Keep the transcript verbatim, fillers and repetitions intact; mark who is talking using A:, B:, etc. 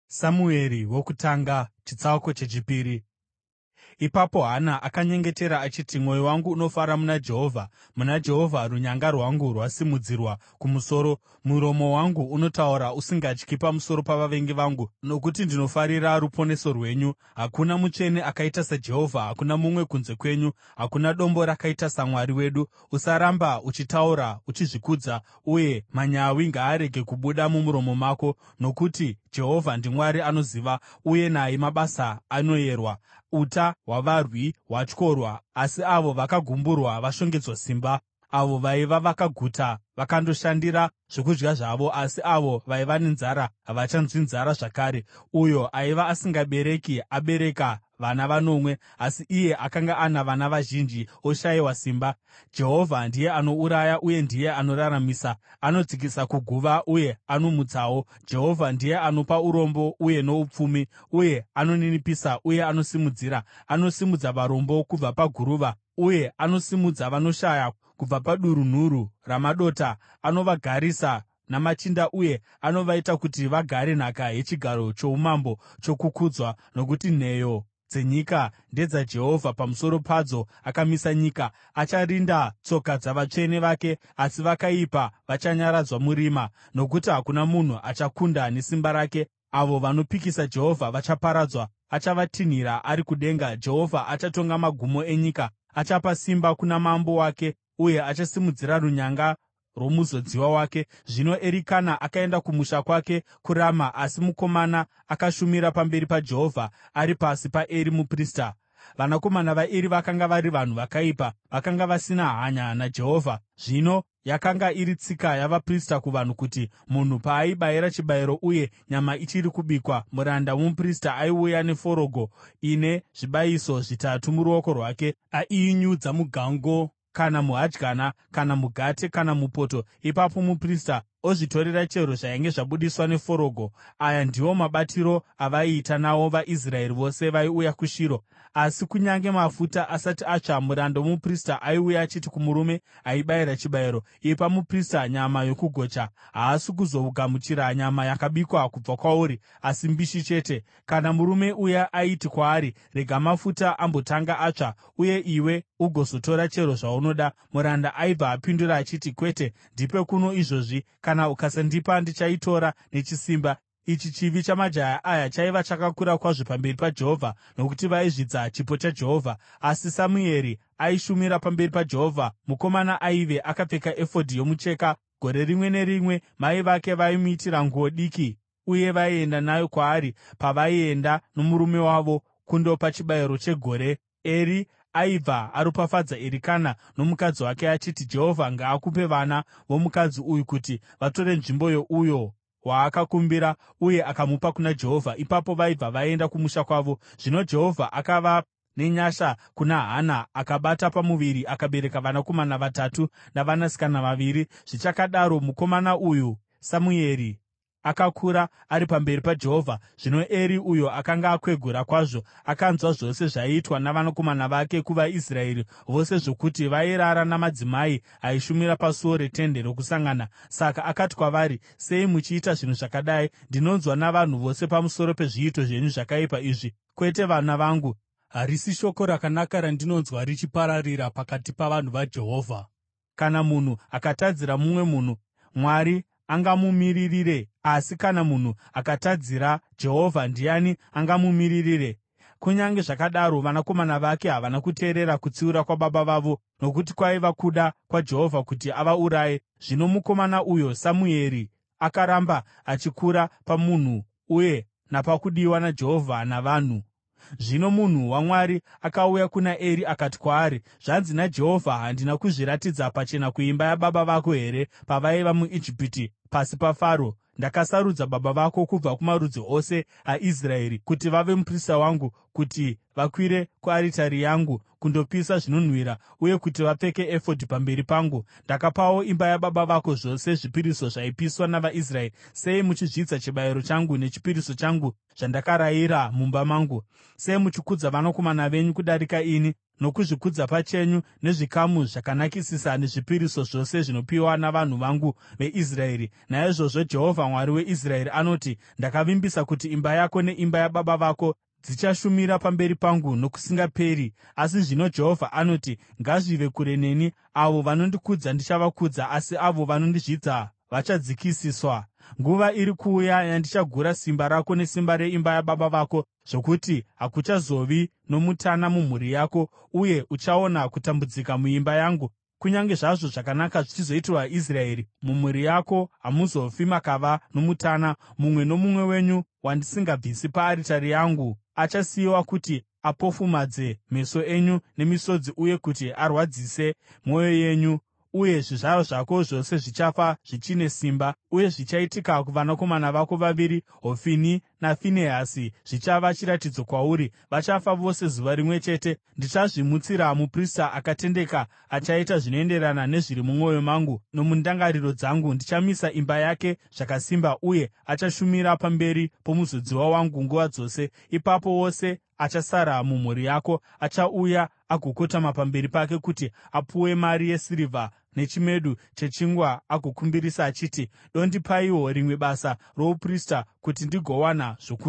A: Samueri wokutanga chitsauko chechipiri. Ipapo Hana akanyengetera achiti, mwoyo wangu unofara muna Jehovha. Muna Jehovha runyanga rwangu rwasimudzirwa kumusoro. Muromo wangu unotaura usingatyi pamusoro pavavengi vangu, nokuti ndinofarira ruponeso rwenyu. Hakuna mutsvene akaita saJehovha, hakuna mumwe kunze kwenyu, hakuna dombo rakaita saMwari wedu. Usaramba uchitaura uchizvikudza, uye manyawi ngaarege kubuda mumuromo mako, nokuti Jehovha ndiMwari anoziva, uye naye mabasa anoyerwa. Uta hwavarwi hwatyorwa, asi avo vakagumburwa vashongedzwa simba. Avo vaiva vakaguta vakandoshandira zvokudya zvavo, asi avo vaiva nenzara havachanzwi nzara zvakare. Uyo aiva asingabereki abereka vana vanomwe, asi iye akanga ana vana vazhinji oshayiwa simba. Jehovha ndiye anouraya uye ndiye anoraramisa, anodzikisa kuguva uye anomutsawo. Jehovha ndiye anopa urombo uye noupfumi, uye anoninipisa uye anosimudzira. Anosimudza varombo kubva paguruva, uye anosimudza vanoshaya kubva padurunhuru ramadota. Anovagarisa namachinda uye anovaita kuti vagare nhaka yechigaro choumambo chokukudzwa, nokuti nheyo dzenyika ndedzaJehovha, pamusoro padzo akamisa nyika. Acharinda tsoka dzavatsvene vake, asi vakaipa vachanyaradzwa murima, nokuti hakuna munhu achakunda nesimba rake. Avo vanopikisa Jehovha vachaparadzwa. Achavatinhira ari kudenga. Jehovha achatonga magumo enyika. Achapa simba kuna mambo wake, uye achasimudzira runyanga rwomuzodziwa wake. Zvino Erikana akaenda kumusha kwake kuRama, asi mukomana akashumira pamberi paJehovha ari pasi paEri muprista. Vanakomana vaEri vakanga vari vanhu vakaipa, vakanga vasina hanya naJehovha. Zvino yakanga iri tsika yavaprista kuvanhu kuti munhu paaibayira chibayiro uye nyama ichiri kubikwa, muranda womuprista aiuya neforogo ine zvibayiso zvitatu muruoko rwake, aiinyudza mugango kana muhadyana kana mugate kana mupoto. Ipapo muprista ozvitorera chero zvainge zvabudiswa neforogo. Aya ndiwo mabatiro avaiita nawo vaIsraeri vose vaiuya kuShiro. Asi kunyange mafuta asati atsva, muranda womuprista aiuya achiti kumurume aibayira chibayiro, “Ipa muprista nyama yokugocha.” Haasi kuzogamuchira nyama yakabikwa kubva kwauri, asi mbishi chete. Kana murume uya aiti kwaari, “Rega mafuta ambotanga atsva, uye iwe ugozotora chero zvaunoda,” muranda aibva apindura achiti, “Kwete, ndipe kuno izvozvi. Kana ukasandipa, ndichaitora nechisimba.” Ichi chivi chamajaya aya chaiva chakakura kwazvo pamberi paJehovha, nokuti vaizvidza chipo chaJehovha. Asi Samueri aishumira pamberi paJehovha. Mukomana aive akapfeka efodhi yomucheka. Gore rimwe nerimwe mai vake vaimuitira nguo diki, uye vaienda nayo kwaari pavaienda nomurume wavo kundopa chibayiro chegore. Eri aibva aropafadza Erikana nomukadzi wake achiti, “Jehovha ngaakupe vana vomukadzi uyu kuti vatore nzvimbo youyo waakakumbira,” uye akamupa kuna Jehovha. Ipapo vaibva vaenda kumusha kwavo. Zvino Jehovha akava nenyasha kuna Hana, akabata pamuviri akabereka vanakomana vatatu navanasikana vaviri. Zvichakadaro, mukomana uyu Samueri akakura ari pamberi paJehovha. Zvino Eri, uyo akanga akwegura kwazvo, akanzwa zvose zvaiitwa navanakomana vake kuvaIsraeri vose, zvokuti vairara namadzimai aishumira pasuo reTende Rokusangana. Saka akati kwavari, “Sei muchiita zvinhu zvakadai? Ndinonzwa navanhu vose pamusoro pezviito zvenyu zvakaipa izvi. Kwete, vana vangu, harisi shoko rakanaka randinonzwa richipararira pakati pavanhu vaJehovha. Kana munhu akatadzira mumwe munhu, Mwari angamumiririre? Asi kana munhu akatadzira Jehovha, ndiani angamumiririre?” Kunyange zvakadaro, vanakomana vake havana kuteerera kutsiura kwababa vavo, nokuti kwaiva kuda kwaJehovha kuti avauraye. Zvino mukomana uyo Samueri akaramba achikura pamunhu uye napakudiwa naJehovha navanhu. Zvino munhu waMwari akauya kuna Eri akati kwaari, “Zvanzi naJehovha: Handina kuzviratidza pachena kuimba yababa vako here pavaiva muIjipiti pasi paFaro? Ndakasarudza baba vako kubva kumarudzi ose aIsraeri kuti vave muprista wangu, kuti vakwire kuaritari yangu kundopisa zvinonhuhwira, uye kuti vapfeke efodhi pamberi pangu. Ndakapawo imba yababa vako zvose zvipiriso zvaipiswa navaIsraeri. Sei muchizvidza chibayiro changu nechipiriso changu zvandakarayira mumba mangu? Sei muchikudza vanakomana venyu kudarika ini?” nokuzvikudza pachenyu nezvikamu zvakanakisisa nezvipiriso zvose zvinopiwa navanhu vangu veIsraeri. Naizvozvo Jehovha Mwari weIsraeri anoti, ‘Ndakavimbisa kuti imba yako neimba yababa vako dzichashumira pamberi pangu nokusingaperi.’ Asi zvino Jehovha anoti, ‘Ngazvive kure neni! Avo vanondikudza ndichavakudza, asi avo vanondizvidza vachadzikisiswa. Nguva iri kuuya yandichagura simba rako nesimba reimba yababa vako, zvokuti hakuchazovi nomutana mumhuri yako, uye uchaona kutambudzika muimba yangu. Kunyange zvazvo zvakanaka zvichizoitirwa Israeri, mumhuri yako hamuzofi makava nomutana. Mumwe nomumwe wenyu wandisingabvisi paaritari yangu achasiyiwa kuti apofumadze meso enyu nemisodzi uye kuti arwadzise mwoyo yenyu. Uye zvizvarwa zvako zvose zvichafa zvichine simba. Uye zvichaitika kuvanakomana vako vaviri, Hofini naFinehasi, zvichava chiratidzo kwauri. Vachafa vose zuva rimwe chete. Ndichazvimutsira muprista akatendeka achaita zvinoenderana nezviri mumwoyo mangu nomundangariro dzangu. Ndichamisa imba yake zvakasimba, uye achashumira pamberi pomuzodziwa wangu nguva dzose. Ipapo wose achasara mumhuri yako achauya agokotama pamberi pake kuti apuwe mari yesirivha nechimedu chechingwa agokumbirisa achiti, ‘Dondipaiwo rimwe basa rouprista kuti ndigowana zvokudya.’ ”